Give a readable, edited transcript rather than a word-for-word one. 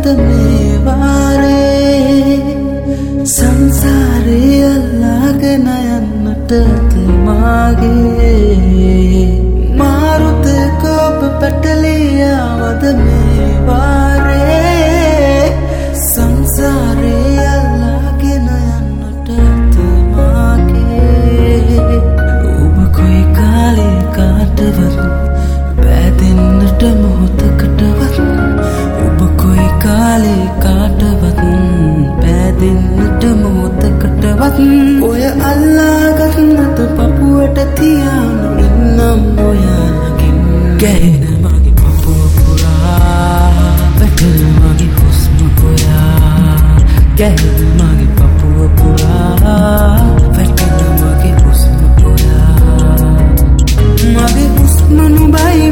මොහොත මේ වාරේ සංසාරේ අල්ලාගෙන යන්නට මාගේ මාරුතක ඔබ පැටලියාවද මේ වාරේ සංසාරේ අල්ලාගෙන යන්නට මාගේ ඔබ කොයි කාලේ කාටවත් පැදෙන්නට මොහොතකටවත් ඔබ කොයි කාලේ කාටවත් පැදෙන්නට මොහොතකටවත් ඔය අල්ලාගන්නත පපුවට තියාන ඉන්නම් ඔයාලකින් ගැහෙන මගේ පපුව පුරා වැටෙන මගේ හුස්ම හොයා ගැහෙන මගේ පපුව පුරා වැටෙන මගේ හුස්ම හොයා මගේ හුස්ම නුඹයි